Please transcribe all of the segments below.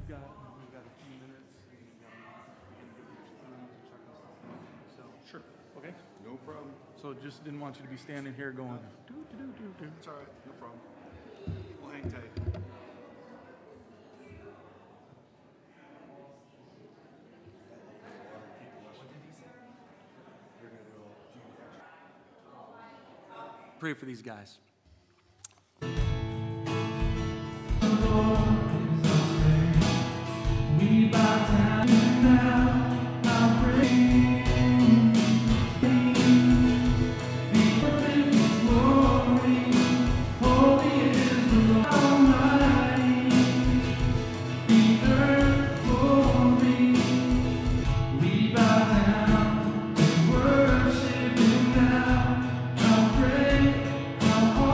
we've got a few minutes. And we've got to check on stuff. So sure. Okay. No problem. So just didn't want you to be standing here going. It's all right. No problem. We'll hang tight. Pray for these guys. We bow down now, our praise. The earth is glory, holy is the Lord Almighty. The earth glory, we bow down and worship Him now. How great, how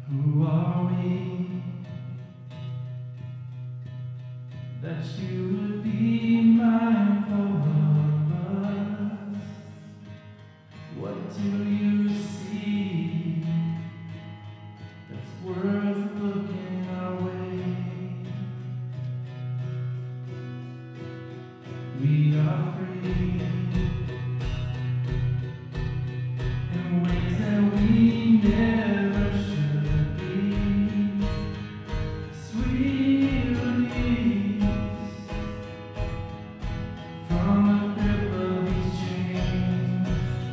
Who are we that you would be mindful of us? What do you see that's worth looking our way? We are free in ways that we never should be. Sweet release from the grip of these chains.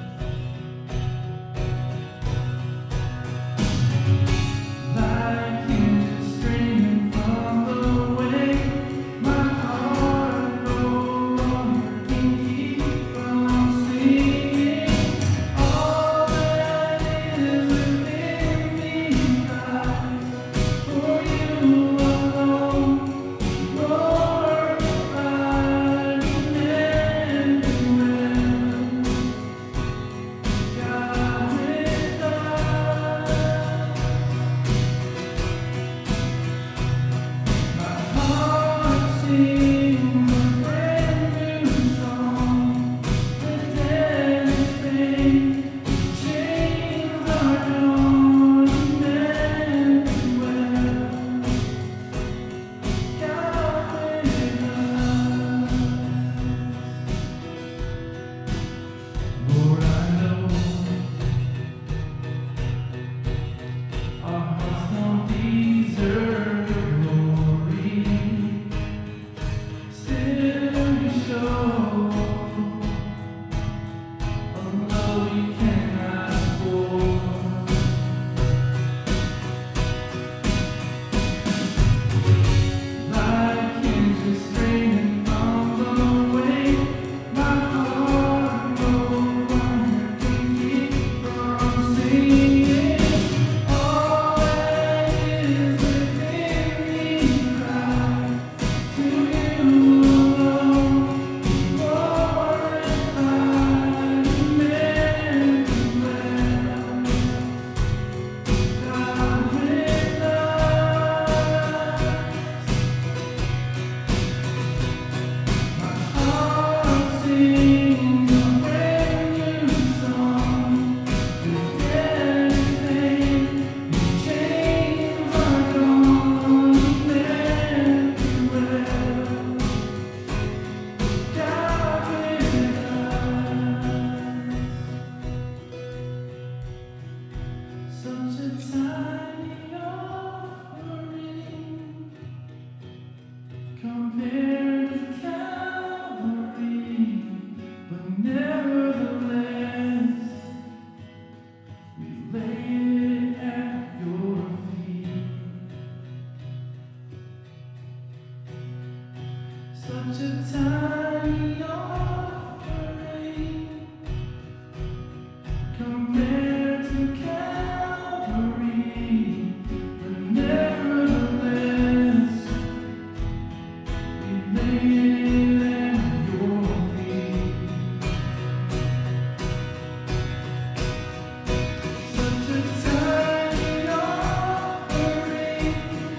Like hinges streaming from the way, my heart no longer can keep from singing. All that is within me cries for you alone. Glorified Emmanuel, God with us. My heart sings a brand new song. The dead is paid, the chains are gone. Emmanuel, God with us. Lord, I know our hearts don't deserve your glory. Still you show a love we cannot afford. Like hinges straining from the way, my heart no longer can keep from singing. All that is within me cries to you alone. Glorified Emmanuel, God with us. My heart sings a brand new song. The dead is paid, these chains are gone. Emmanuel, God with us. Such a tiny offering compared to Calvary, but nevertheless we lay it at your feet. Such a tiny offering compared to Calvary, but nevertheless we lay it at your feet. Such a tiny offering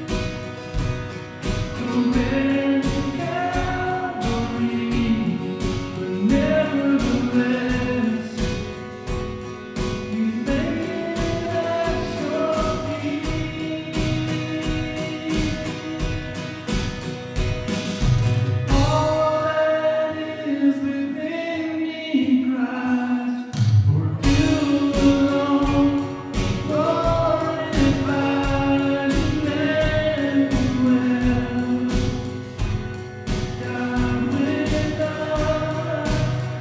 compared to Calvary, but nevertheless we lay it at your feet. All that is within me cries for you alone. Glorified Emmanuel, God with us.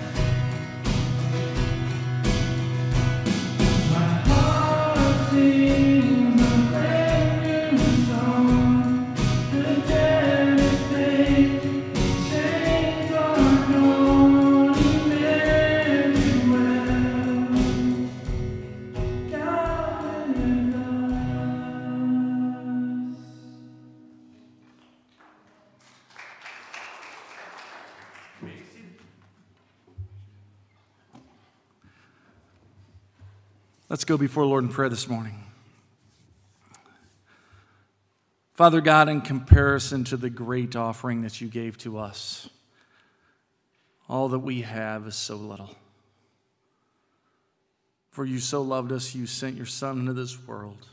My heart sings a brand new song. The dead is paid, these chains are gone. Emmanuel, God with us. Let's go before the Lord in prayer this morning. Father God, in comparison to the great offering that you gave to us, all that we have is so little. For you so loved us, you sent your Son into this world,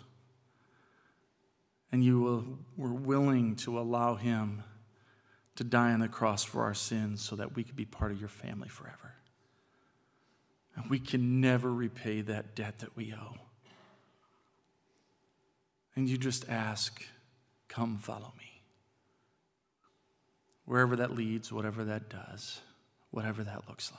and you were willing to allow him to die on the cross for our sins so that we could be part of your family forever. And we can never repay that debt that we owe. And you just ask, come follow me. Wherever that leads, whatever that does, whatever that looks like.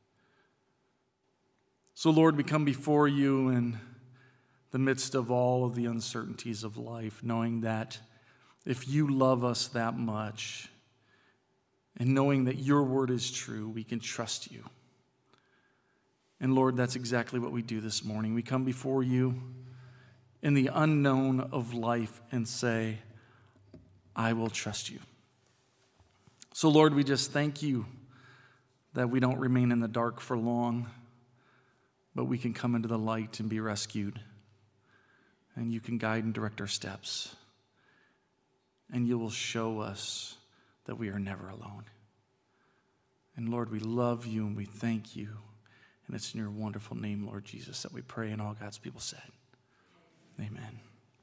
So Lord, we come before you in the midst of all of the uncertainties of life, knowing that if you love us that much, and knowing that your word is true, we can trust you. And Lord, that's exactly what we do this morning. We come before you in the unknown of life and say, I will trust you. So Lord, we just thank you that we don't remain in the dark for long, but we can come into the light and be rescued. And you can guide and direct our steps. And you will show us that we are never alone. And Lord, we love you and we thank you. And it's in your wonderful name, Lord Jesus, that we pray, and all God's people said, amen.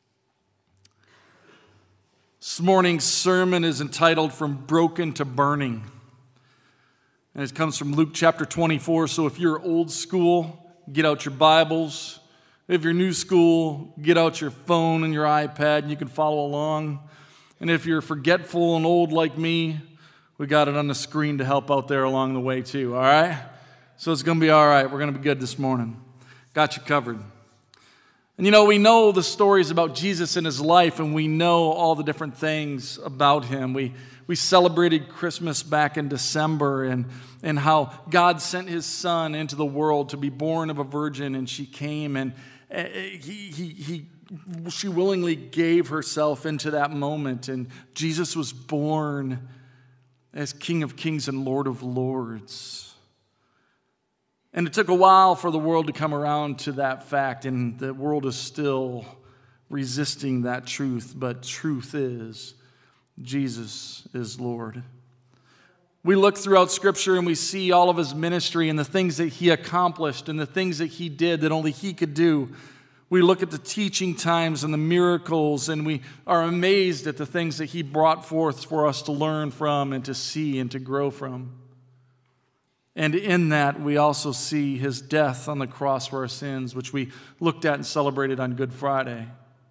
This morning's sermon is entitled From Broken to Burning. And it comes from Luke chapter 24. So if you're old school, get out your Bibles. If you're new school, get out your phone and your iPad and you can follow along. And if you're forgetful and old like me, we got it on the screen to help out there along the way too, all right? So it's going to be all right. We're going to be good this morning. Got you covered. And you know, we know the stories about Jesus and his life, and we know all the different things about him. We celebrated Christmas back in December and how God sent his son into the world to be born of a virgin, and she came and she willingly gave herself into that moment, and Jesus was born as King of Kings and Lord of Lords. And it took a while for the world to come around to that fact, and the world is still resisting that truth, but truth is, Jesus is Lord. We look throughout Scripture and we see all of his ministry and the things that he accomplished and the things that he did that only he could do. We look at the teaching times and the miracles, and we are amazed at the things that he brought forth for us to learn from and to see and to grow from. And in that, we also see his death on the cross for our sins, which we looked at and celebrated on Good Friday.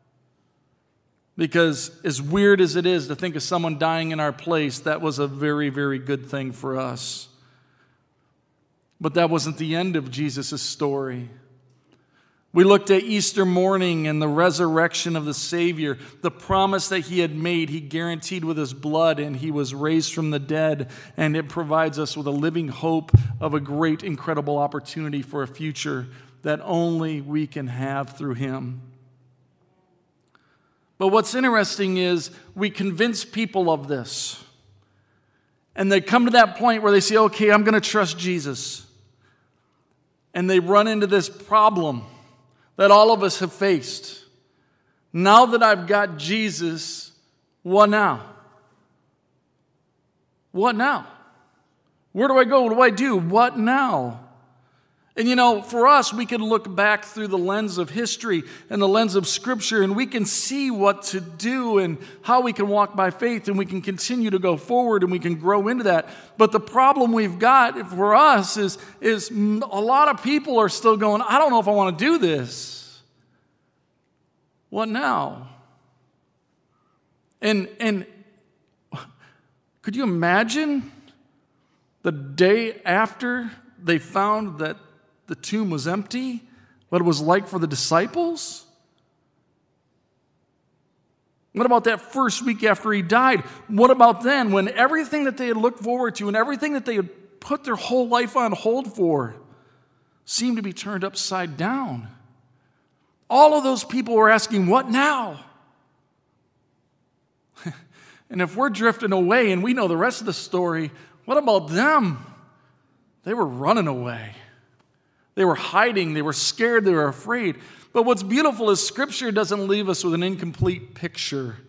Because as weird as it is to think of someone dying in our place, that was a very, very good thing for us. But that wasn't the end of Jesus' story. We looked at Easter morning and the resurrection of the Savior, the promise that he had made, he guaranteed with his blood, and he was raised from the dead, and it provides us with a living hope of a great, incredible opportunity for a future that only we can have through him. But what's interesting is we convince people of this, and they come to that point where they say, okay, I'm going to trust Jesus. And they run into this problem that all of us have faced. Now that I've got Jesus, what now? What now? Where do I go? What do I do? What now? And you know, for us, we can look back through the lens of history and the lens of Scripture, and we can see what to do and how we can walk by faith, and we can continue to go forward, and we can grow into that. But the problem we've got for us is a lot of people are still going, I don't know if I want to do this. What now? And could you imagine the day after they found that the tomb was empty, what it was like for the disciples? What about that first week after he died? What about then, when everything that they had looked forward to and everything that they had put their whole life on hold for seemed to be turned upside down? All of those people were asking, what now? And if we're drifting away and we know the rest of the story, what about them? They were running away. They were hiding. They were scared. They were afraid. But what's beautiful is Scripture doesn't leave us with an incomplete picture.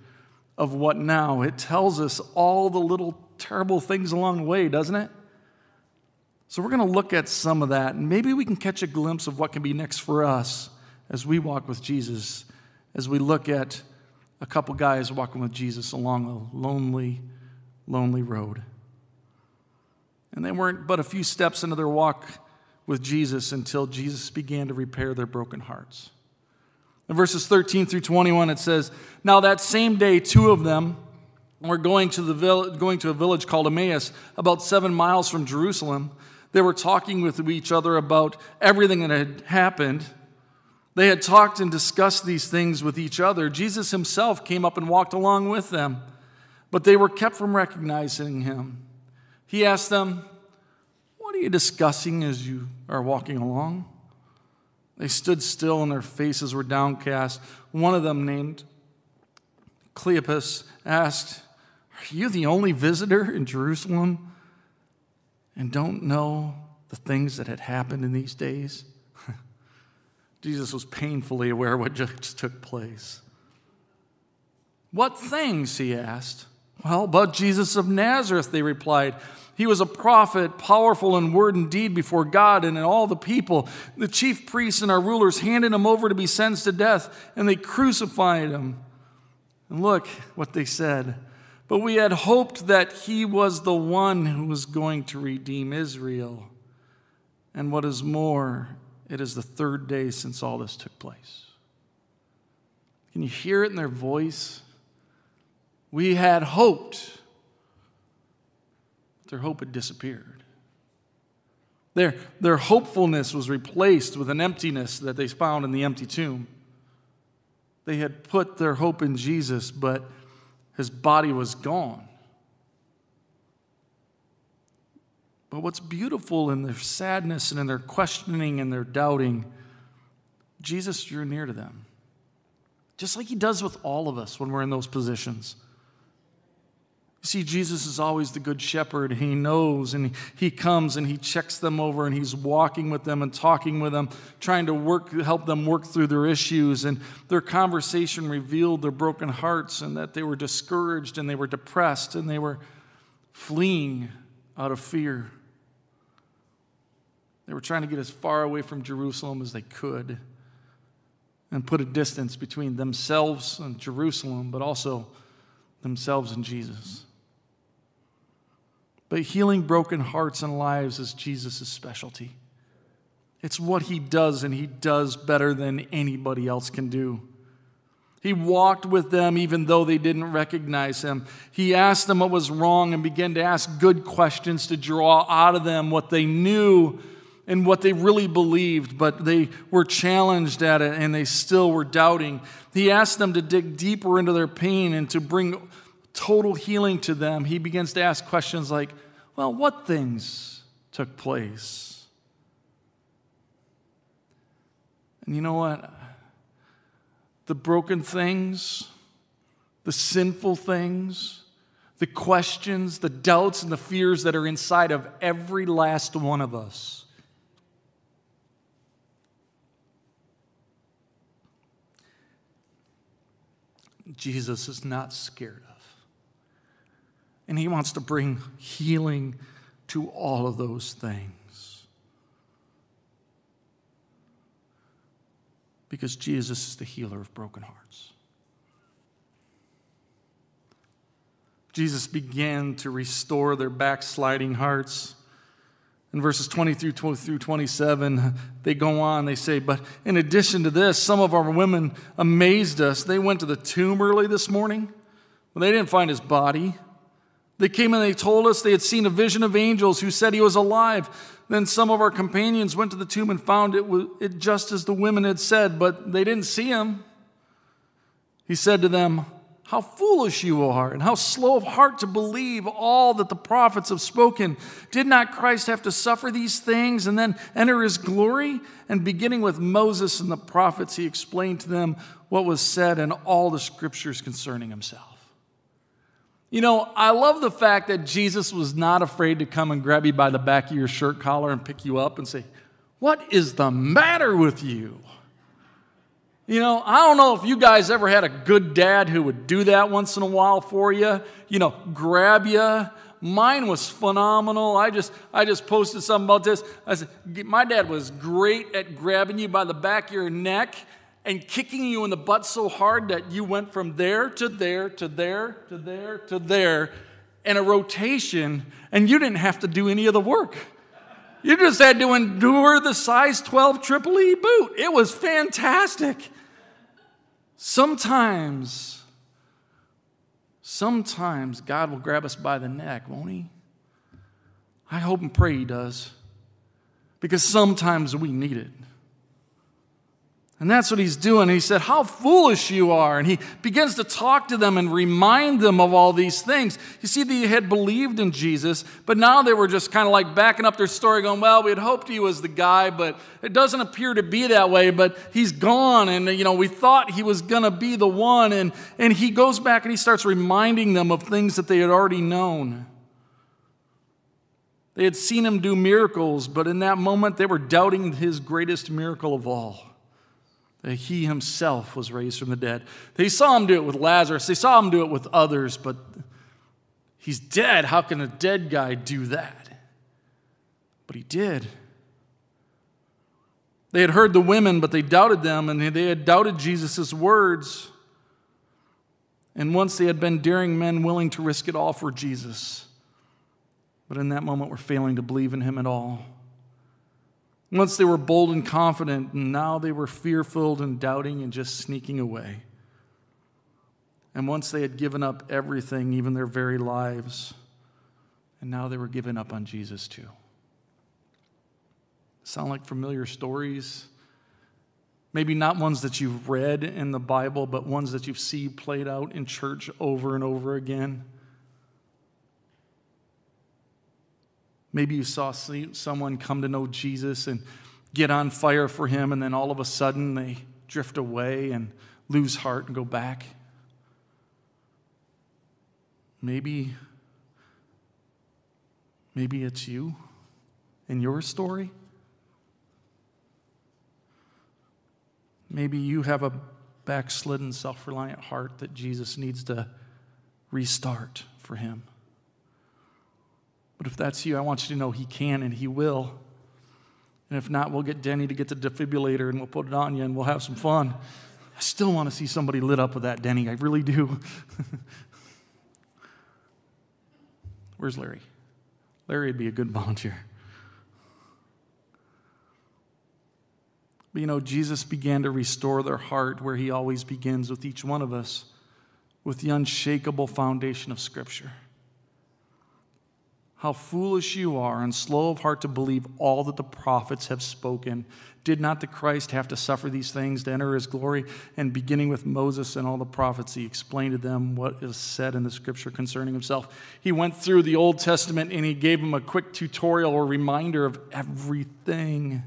of what now. It tells us all the little terrible things along the way, doesn't it? So we're going to look at some of that, and maybe we can catch a glimpse of what can be next for us as we walk with Jesus, as we look at a couple guys walking with Jesus along a lonely, lonely road. And they weren't but a few steps into their walk with Jesus until Jesus began to repair their broken hearts. In verses 13 through 21, it says, "Now that same day, two of them were going to a village called Emmaus, about 7 miles from Jerusalem. They were talking with each other about everything that had happened. They had talked and discussed these things with each other. Jesus himself came up and walked along with them, but they were kept from recognizing him. He asked them, 'What are you discussing as you are walking along?' They stood still and their faces were downcast. One of them, named Cleopas, asked, 'Are you the only visitor in Jerusalem and don't know the things that had happened in these days?'" Jesus was painfully aware of what just took place. "What things?" he asked. "Well, about Jesus of Nazareth," they replied. "He was a prophet, powerful in word and deed before God and in all the people. The chief priests and our rulers handed him over to be sentenced to death, and they crucified him." And look what they said. "But we had hoped that he was the one who was going to redeem Israel. And what is more, it is the third day since all this took place." Can you hear it in their voice? We had hoped. Their hope had disappeared. Their hopefulness was replaced with an emptiness that they found in the empty tomb. They had put their hope in Jesus, but his body was gone. But what's beautiful in their sadness and in their questioning and their doubting, Jesus drew near to them, just like he does with all of us when we're in those positions. You see, Jesus is always the good shepherd. He knows, and he comes and he checks them over, and he's walking with them and talking with them, trying to help them work through their issues. And their conversation revealed their broken hearts and that they were discouraged and they were depressed and they were fleeing out of fear. They were trying to get as far away from Jerusalem as they could and put a distance between themselves and Jerusalem, but also themselves and Jesus. But healing broken hearts and lives is Jesus' specialty. It's what he does, and he does better than anybody else can do. He walked with them even though they didn't recognize him. He asked them what was wrong and began to ask good questions to draw out of them what they knew and what they really believed, but they were challenged at it and they still were doubting. He asked them to dig deeper into their pain and to bring total healing to them. He begins to ask questions like, well, what things took place? And you know what? The broken things, the sinful things, the questions, the doubts, and the fears that are inside of every last one of us. Jesus is not scared of. And he wants to bring healing to all of those things. Because Jesus is the healer of broken hearts. Jesus began to restore their backsliding hearts. In verses 20 through 27, they go on, they say, "But in addition to this, some of our women amazed us. They went to the tomb early this morning, but they didn't find his body. They came and they told us they had seen a vision of angels who said he was alive. Then some of our companions went to the tomb and found it just as the women had said, but they didn't see him." He said to them, "How foolish you are, and how slow of heart to believe all that the prophets have spoken. Did not Christ have to suffer these things and then enter his glory?" And beginning with Moses and the prophets, he explained to them what was said in all the scriptures concerning himself. You know, I love the fact that Jesus was not afraid to come and grab you by the back of your shirt collar and pick you up and say, "What is the matter with you?" I don't know if you guys ever had a good dad who would do that once in a while for you, grab you. Mine was phenomenal. I just posted something about this. I said, my dad was great at grabbing you by the back of your neck and kicking you in the butt so hard that you went from there to there to there to there to there in a rotation, and you didn't have to do any of the work. You just had to endure the size 12 Triple E boot. It was fantastic. Sometimes God will grab us by the neck, won't He? I hope and pray He does. Because sometimes we need it. And that's what He's doing. He said, how foolish you are. And He begins to talk to them and remind them of all these things. You see, they had believed in Jesus, but now they were just kind of like backing up their story going, well, we had hoped He was the guy, but it doesn't appear to be that way, but He's gone. And, we thought He was going to be the one. And He goes back and He starts reminding them of things that they had already known. They had seen Him do miracles, but in that moment they were doubting His greatest miracle of all. That He Himself was raised from the dead. They saw Him do it with Lazarus. They saw Him do it with others, but He's dead. How can a dead guy do that? But He did. They had heard the women, but they doubted them, and they had doubted Jesus' words. And once they had been daring men willing to risk it all for Jesus. But in that moment were failing to believe in Him at all. Once they were bold and confident, and now they were fear-filled and doubting and just sneaking away. And once they had given up everything, even their very lives, and now they were giving up on Jesus too. Sound like familiar stories? Maybe not ones that you've read in the Bible, but ones that you've seen played out in church over and over again. Maybe you saw someone come to know Jesus and get on fire for Him, and then all of a sudden they drift away and lose heart and go back. Maybe it's you in your story. Maybe you have a backslidden, self-reliant heart that Jesus needs to restart for Him. But if that's you, I want you to know He can and He will. And if not, we'll get Denny to get the defibrillator and we'll put it on you and we'll have some fun. I still want to see somebody lit up with that, Denny. I really do. Where's Larry? Larry would be a good volunteer. But Jesus began to restore their heart where He always begins with each one of us, with the unshakable foundation of Scripture. How foolish you are and slow of heart to believe all that the prophets have spoken. Did not the Christ have to suffer these things to enter His glory? And beginning with Moses and all the prophets, He explained to them what is said in the Scripture concerning Himself. He went through the Old Testament and He gave them a quick tutorial or reminder of everything.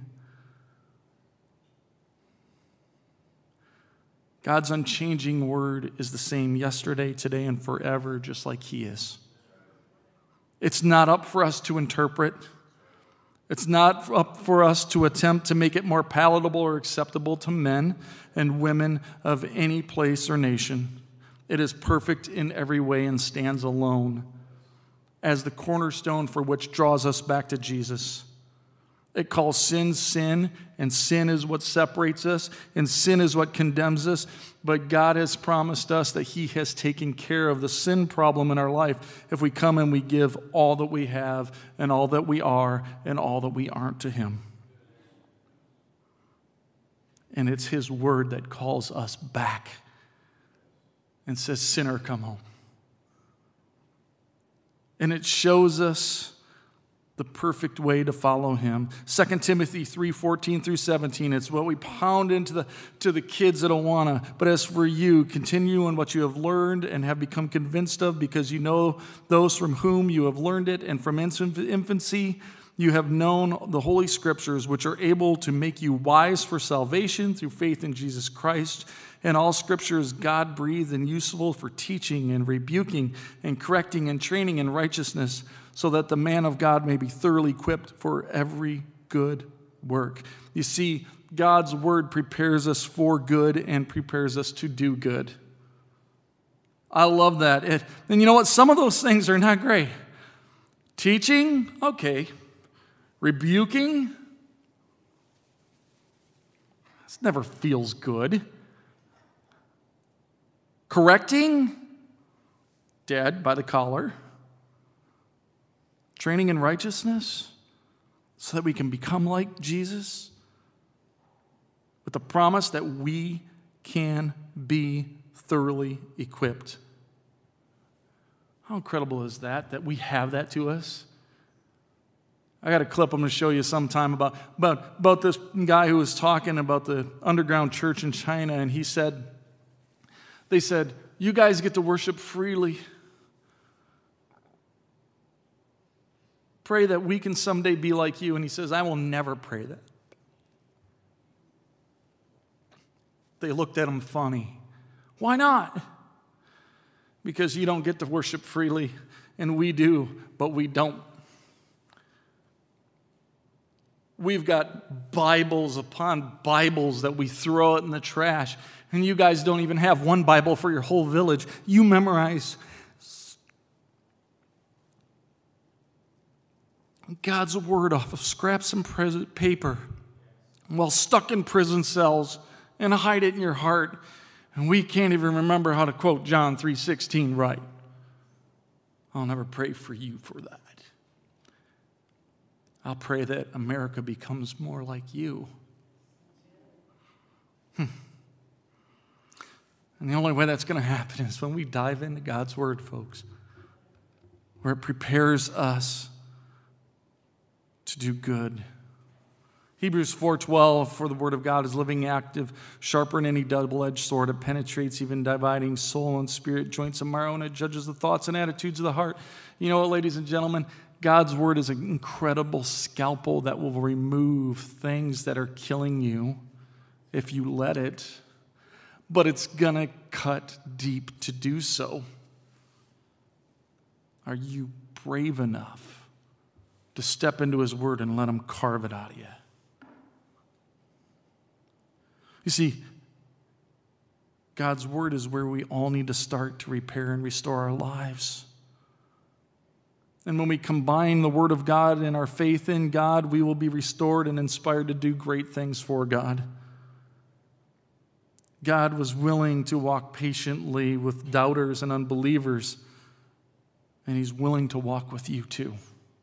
God's unchanging word is the same yesterday, today, and forever, just like He is. It's not up for us to interpret. It's not up for us to attempt to make it more palatable or acceptable to men and women of any place or nation. It is perfect in every way and stands alone as the cornerstone for which draws us back to Jesus. It calls sin, sin, and sin is what separates us, and sin is what condemns us. But God has promised us that He has taken care of the sin problem in our life if we come and we give all that we have and all that we are and all that we aren't to Him. And it's His word that calls us back and says, sinner, come home. And it shows us the perfect way to follow Him. 2 Timothy 3:14 through 17. It's what we pound into the kids that don't want to. But as for you, continue in what you have learned and have become convinced of, because you know those from whom you have learned it, and from infancy you have known the Holy Scriptures, which are able to make you wise for salvation through faith in Jesus Christ. And all Scripture is God-breathed and useful for teaching and rebuking and correcting and training in righteousness, so that the man of God may be thoroughly equipped for every good work. You see, God's word prepares us for good and prepares us to do good. I love that. And you know what? Some of those things are not great. Teaching, okay. Rebuking, this never feels good. Correcting, dead by the collar. Training in righteousness, so that we can become like Jesus, with the promise that we can be thoroughly equipped. How incredible is that we have that to us? I got a clip I'm going to show you sometime about this guy who was talking about the underground church in China, and they said, you guys get to worship freely. Pray that we can someday be like you. And he says, I will never pray that. They looked at him funny. Why not? Because you don't get to worship freely, and we do, but we don't. We've got Bibles upon Bibles that we throw out in the trash, and you guys don't even have one Bible for your whole village. You memorize God's word off of scraps of paper while stuck in prison cells and hide it in your heart. And we can't even remember how to quote John 3:16 right. I'll never pray for you for that. I'll pray that America becomes more like you. And the only way that's going to happen is when we dive into God's word, folks, where it prepares us to do good. Hebrews 4:12, for the word of God is living, active, sharper than any double-edged sword. It penetrates, even dividing soul and spirit, joints and marrow, and it judges the thoughts and attitudes of the heart. You know what, ladies and gentlemen? God's word is an incredible scalpel that will remove things that are killing you if you let it. But it's going to cut deep to do so. Are you brave enough to step into his word and let him carve it out of you? You see, God's word is where we all need to start to repair and restore our lives. And when we combine the word of God and our faith in God, we will be restored and inspired to do great things for God. God was willing to walk patiently with doubters and unbelievers, and he's willing to walk with you too.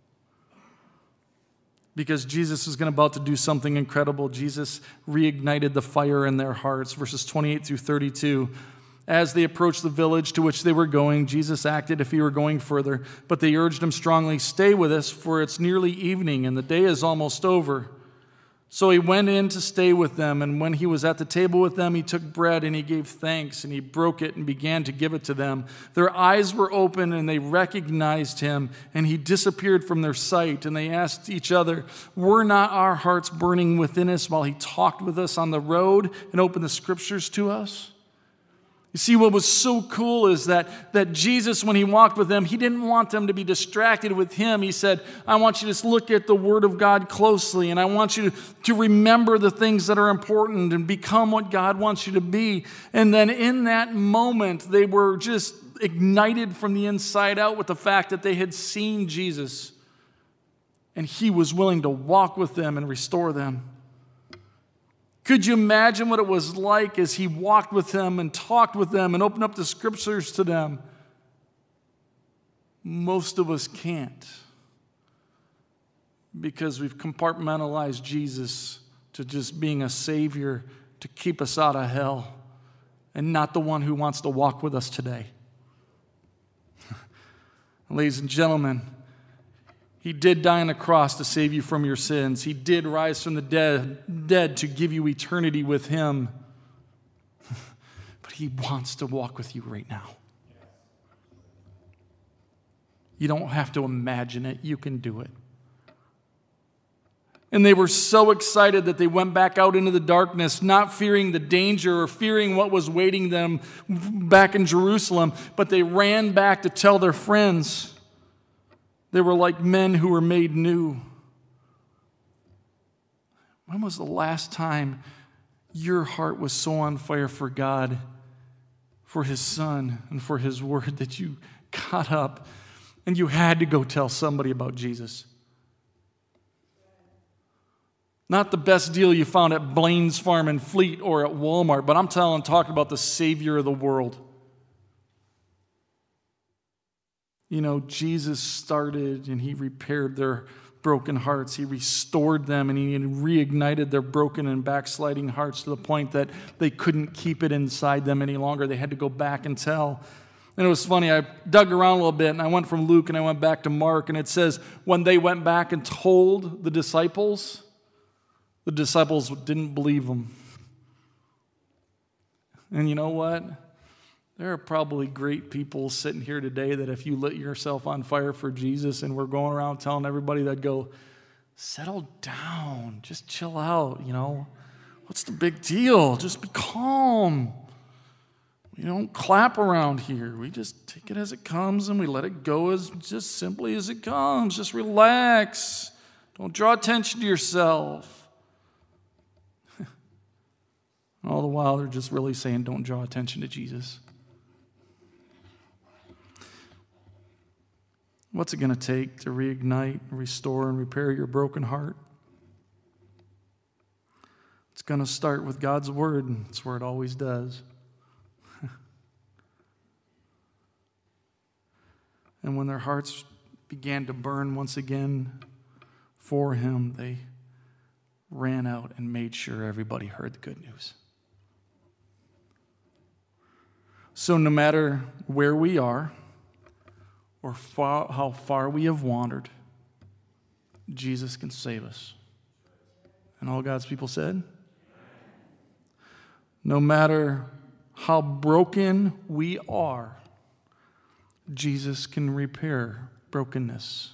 Because Jesus is about to do something incredible. Jesus reignited the fire in their hearts. Verses 28 through 32. As they approached the village to which they were going, Jesus acted if he were going further. But they urged him strongly, stay with us, for it's nearly evening and the day is almost over. So he went in to stay with them, and when he was at the table with them, he took bread and he gave thanks, and he broke it and began to give it to them. Their eyes were open, and they recognized him, and he disappeared from their sight. And they asked each other, were not our hearts burning within us while he talked with us on the road and opened the scriptures to us? You see, what was so cool is that Jesus, when he walked with them, he didn't want them to be distracted with him. He said, I want you to look at the word of God closely, and I want you to remember the things that are important and become what God wants you to be. And then in that moment, they were just ignited from the inside out with the fact that they had seen Jesus, and he was willing to walk with them and restore them. Could you imagine what it was like as he walked with them and talked with them and opened up the scriptures to them? Most of us can't, because we've compartmentalized Jesus to just being a savior to keep us out of hell, and not the one who wants to walk with us today. Ladies and gentlemen, he did die on the cross to save you from your sins. He did rise from the dead to give you eternity with him. But he wants to walk with you right now. You don't have to imagine it. You can do it. And they were so excited that they went back out into the darkness, not fearing the danger or fearing what was waiting them back in Jerusalem, but they ran back to tell their friends. They were like men who were made new. When was the last time your heart was so on fire for God, for His Son, and for His Word that you got up and you had to go tell somebody about Jesus? Not the best deal you found at Blaine's Farm in Fleet or at Walmart, but I'm talking about the Savior of the world. You know, Jesus started and He repaired their broken hearts. He restored them and He reignited their broken and backsliding hearts to the point that they couldn't keep it inside them any longer. They had to go back and tell. And it was funny, I dug around a little bit and I went from Luke and I went back to Mark, and it says when they went back and told the disciples didn't believe them. And you know what? There are probably great people sitting here today that if you lit yourself on fire for Jesus and we're going around telling everybody, that go, settle down, just chill out, you know. What's the big deal? Just be calm. We don't clap around here. We just take it as it comes and we let it go as just simply as it comes. Just relax. Don't draw attention to yourself. All the while, they're just really saying, don't draw attention to Jesus. What's it going to take to reignite, restore, and repair your broken heart? It's going to start with God's Word, and it's where it always does. And when their hearts began to burn once again for Him, they ran out and made sure everybody heard the good news. So no matter where we are or how far we have wandered, Jesus can save us. And all God's people said? No matter how broken we are, Jesus can repair brokenness.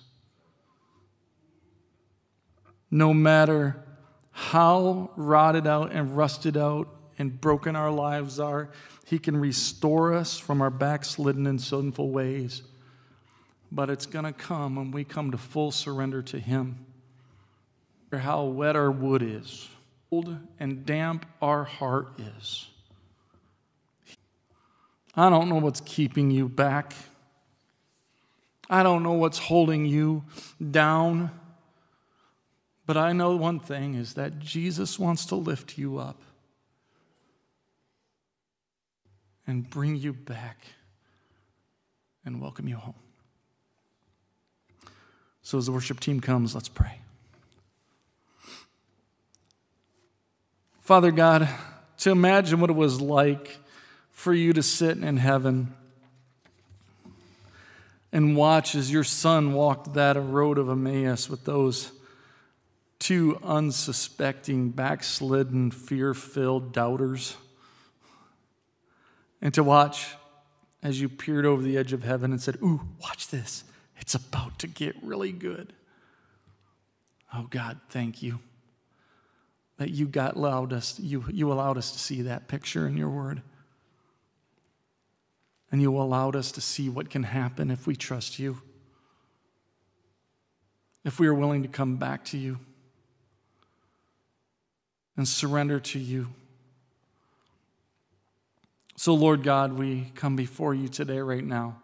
No matter how rotted out and rusted out and broken our lives are, He can restore us from our backslidden and sinful ways. But it's going to come when we come to full surrender to Him. Or how wet our wood is, cold and damp our heart is. I don't know what's keeping you back. I don't know what's holding you down. But I know one thing is that Jesus wants to lift you up and bring you back and welcome you home. So as the worship team comes, let's pray. Father God, to imagine what it was like for you to sit in heaven and watch as your Son walked that road of Emmaus with those two unsuspecting, backslidden, fear-filled doubters. And to watch as you peered over the edge of heaven and said, ooh, watch this. It's about to get really good. Oh God, thank you that you allowed us to see that picture in your word. And you allowed us to see what can happen if we trust you. If we are willing to come back to you and surrender to you. So, Lord God, we come before you today right now.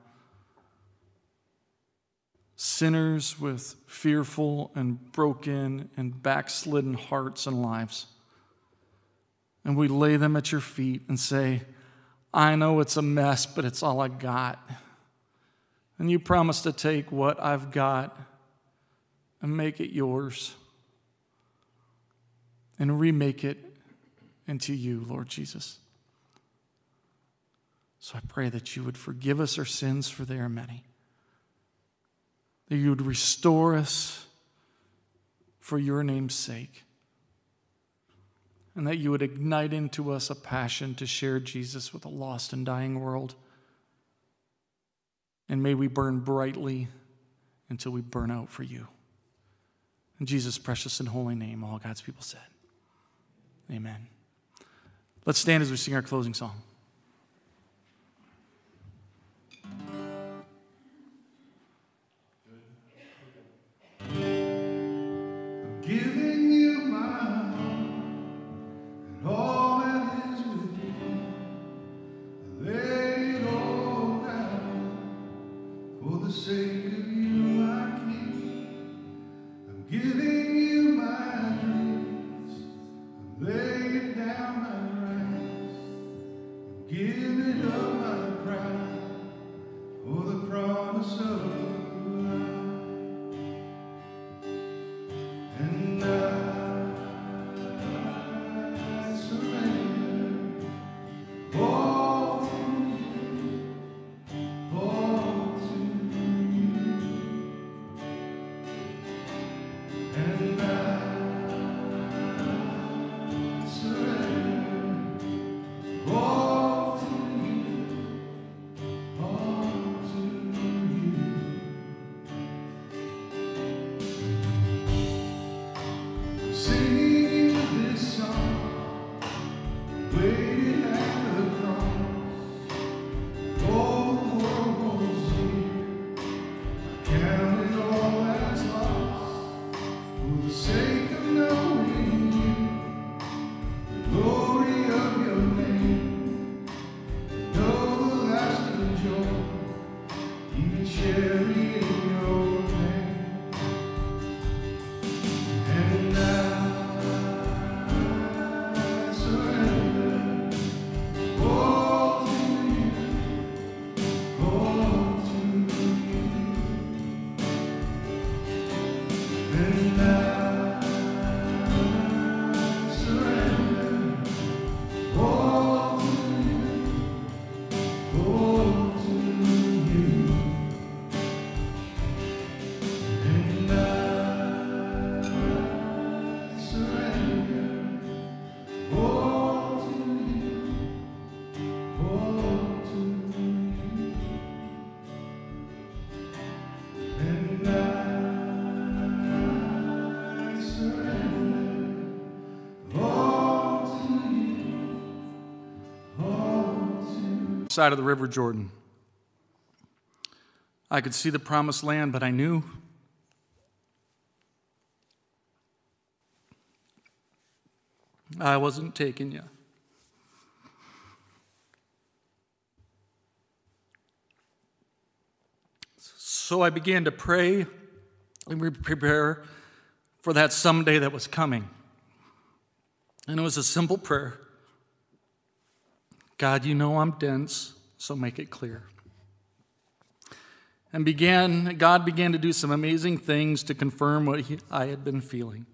Sinners with fearful and broken and backslidden hearts and lives. And we lay them at your feet and say, I know it's a mess, but it's all I got. And you promise to take what I've got and make it yours and remake it into you, Lord Jesus. So I pray that you would forgive us our sins, for they are many. That you would restore us for your name's sake. And that you would ignite into us a passion to share Jesus with a lost and dying world. And may we burn brightly until we burn out for you. In Jesus' precious and holy name, all God's people said, amen. Let's stand as we sing our closing song. Giving you my heart. sake of you, my King, I'm giving you my dreams. I'm laying down my rights. I'm giving up my pride for the promise of life. And I surrender all to you, all to you. And I surrender all to you, all to you. Singing this song, waiting at the cross, all the world was here, counting all that's lost, for the sake of knowing you, the glory of your name, know the lasting joy, even sharing your pain. And I surrender all to you, all to you. And I surrender all to you, all to you. And I surrender all to you, all to you. And I surrender all to you, all to you. Side of the River Jordan. I could see the promised land, but I knew I wasn't taking you. So I began to pray and prepare for that someday that was coming. And it was a simple prayer. God, you know I'm dense, so make it clear. And God began to do some amazing things to confirm what I had been feeling.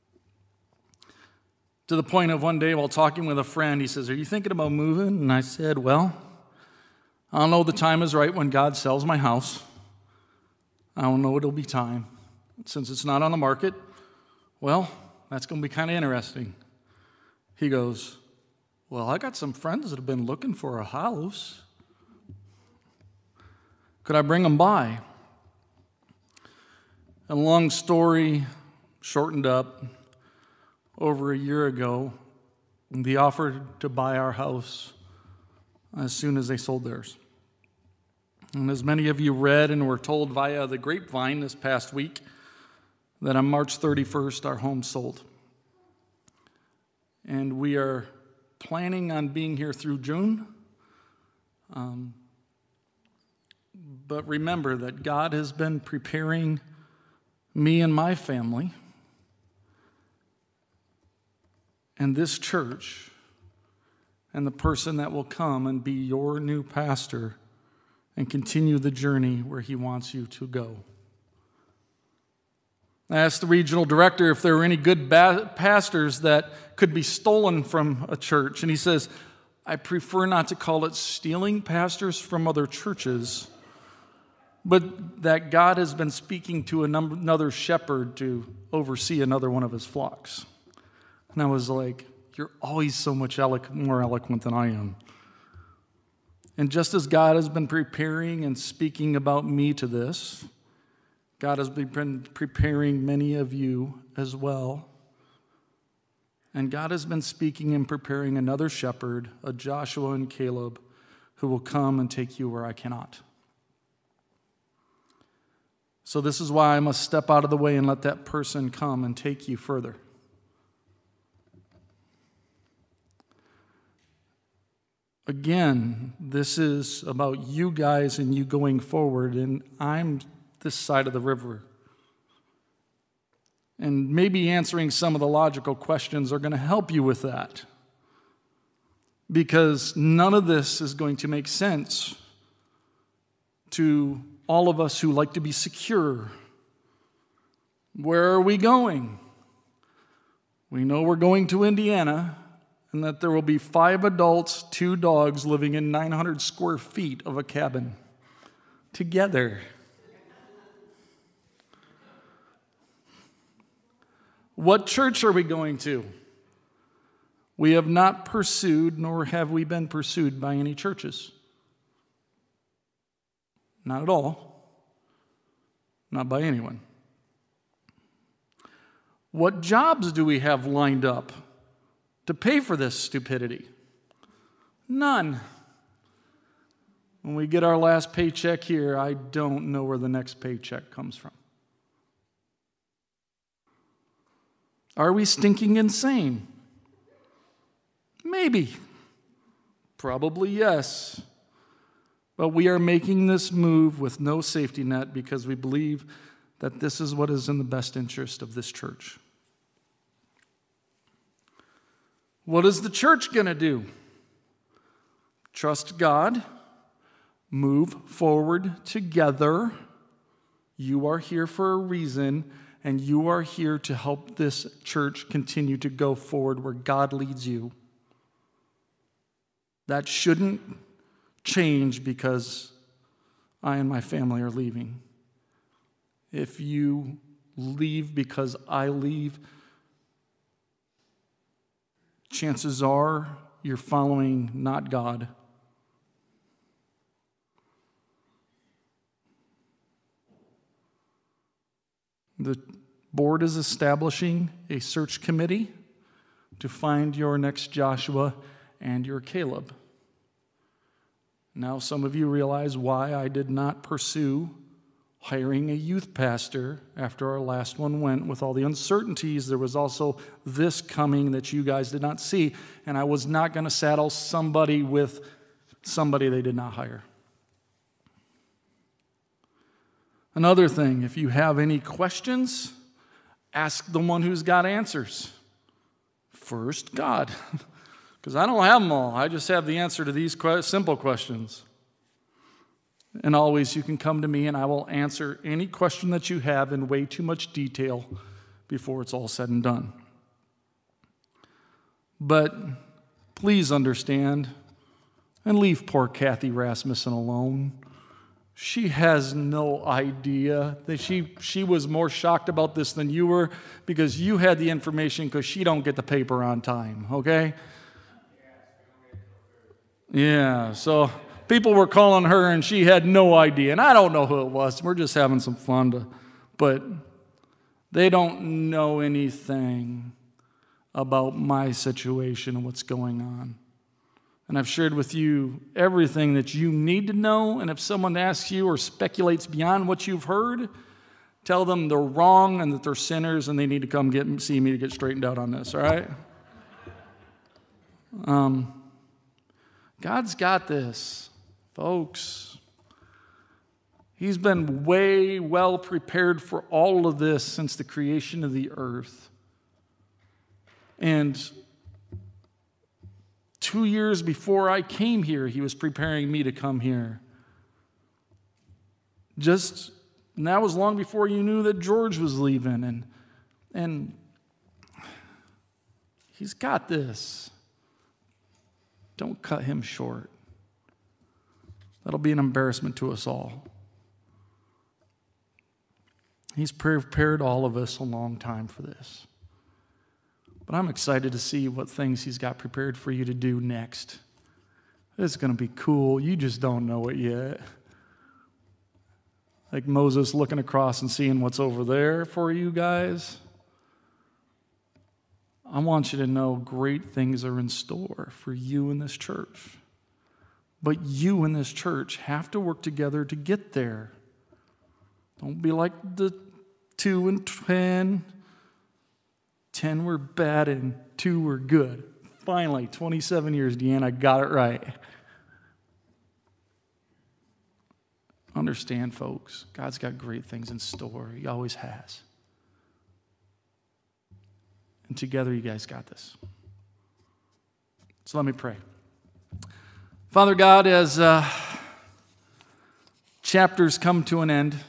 To the point of one day while talking with a friend, he says, "Are you thinking about moving?" And I said, "Well, I don't know the time is right when God sells my house. I don't know it'll be time. Since it's not on the market, well, that's going to be kind of interesting." He goes, "Well, I got some friends that have been looking for a house. Could I bring them by?" A long story shortened up, over a year ago, they offered to buy our house as soon as they sold theirs. And as many of you read and were told via the grapevine this past week, that on March 31st, our home sold. And we are planning on being here through June. But remember that God has been preparing me and my family and this church and the person that will come and be your new pastor and continue the journey where he wants you to go. I asked the regional director if there were any good pastors that could be stolen from a church, and he says, "I prefer not to call it stealing pastors from other churches, but that God has been speaking to another shepherd to oversee another one of his flocks." And I was like, "You're always so much more eloquent than I am." And just as God has been preparing and speaking about me to this, God has been preparing many of you as well. And God has been speaking and preparing another shepherd, a Joshua and Caleb, who will come and take you where I cannot. So this is why I must step out of the way and let that person come and take you further. Again, this is about you guys and you going forward, and I'm this side of the river. And maybe answering some of the logical questions are going to help you with that. Because none of this is going to make sense to all of us who like to be secure. Where are we going? We know we're going to Indiana, and that there will be 5 adults, 2 dogs living in 900 square feet of a cabin together. What church are we going to? We have not pursued, nor have we been pursued by any churches. Not at all. Not by anyone. What jobs do we have lined up to pay for this stupidity? None. When we get our last paycheck here, I don't know where the next paycheck comes from. Are we stinking insane? Maybe. Probably yes. But we are making this move with no safety net because we believe that this is what is in the best interest of this church. What is the church going to do? Trust God, move forward together. You are here for a reason, and you are here to help this church continue to go forward where God leads you. That shouldn't change because I and my family are leaving. If you leave because I leave, chances are you're following not God. The board is establishing a search committee to find your next Joshua and your Caleb. Now, some of you realize why I did not pursue hiring a youth pastor after our last one went. With all the uncertainties, there was also this coming that you guys did not see, and I was not going to saddle somebody with somebody they did not hire. Another thing, if you have any questions, ask the one who's got answers. First, God. Because I don't have them all. I just have the answer to these simple questions. And always you can come to me and I will answer any question that you have in way too much detail before it's all said and done. But please understand and leave poor Kathy Rasmussen alone. She has no idea that she was more shocked about this than you were because you had the information because she don't get the paper on time, okay? Yeah, so people were calling her and she had no idea. And I don't know who it was. We're just having some fun. But they don't know anything about my situation and what's going on. And I've shared with you everything that you need to know. And if someone asks you or speculates beyond what you've heard, tell them they're wrong and that they're sinners and they need to come see me to get straightened out on this, all right? God's got this, folks. He's been way well prepared for all of this since the creation of the earth. And 2 years before I came here, he was preparing me to come here. And that was long before you knew that George was leaving. And he's got this. Don't cut him short. That'll be an embarrassment to us all. He's prepared all of us a long time for this. But I'm excited to see what things he's got prepared for you to do next. It's going to be cool. You just don't know it yet. Like Moses looking across and seeing what's over there for you guys. I want you to know great things are in store for you in this church. But you in this church have to work together to get there. Don't be like the 2 and 10. 10 were bad and 2 were good. Finally, 27 years, Deanna, I got it right. understand, folks, God's got great things in store. He always has. And together, you guys got this. So let me pray. Father God, as chapters come to an end,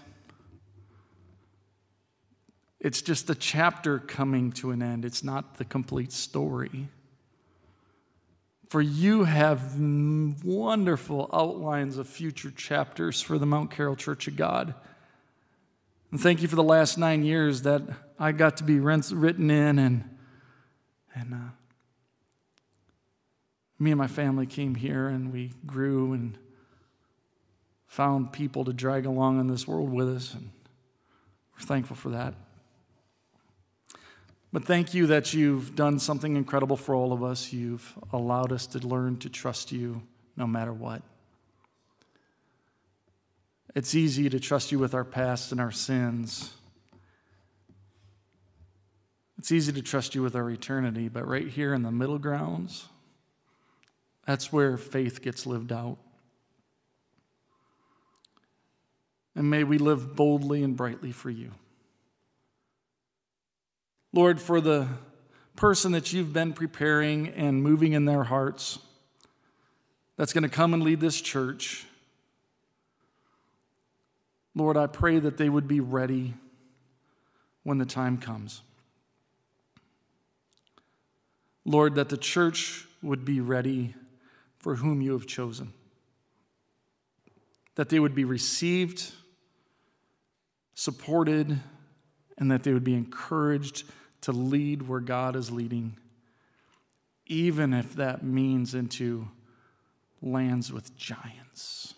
it's just a chapter coming to an end. It's not the complete story. For you have wonderful outlines of future chapters for the Mount Carroll Church of God. And thank you for the last 9 years that I got to be written in, and me and my family came here and we grew and found people to drag along in this world with us, and we're thankful for that. But thank you that you've done something incredible for all of us. You've allowed us to learn to trust you no matter what. It's easy to trust you with our past and our sins. It's easy to trust you with our eternity, but right here in the middle grounds, that's where faith gets lived out. And may we live boldly and brightly for you. Lord, for the person that you've been preparing and moving in their hearts, that's going to come and lead this church, Lord, I pray that they would be ready when the time comes. Lord, that the church would be ready for whom you have chosen. That they would be received, supported, and that they would be encouraged to lead where God is leading, even if that means into lands with giants.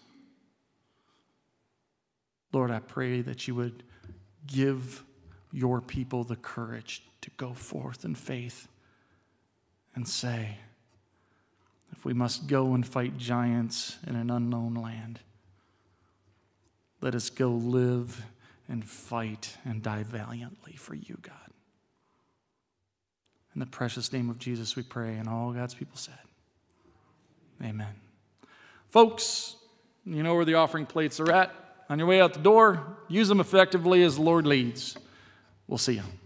Lord, I pray that you would give your people the courage to go forth in faith and say, if we must go and fight giants in an unknown land, let us go live and fight and die valiantly for you, God. In the precious name of Jesus we pray, and all God's people said, amen. Folks, you know where the offering plates are at. On your way out the door, use them effectively as the Lord leads. We'll see you.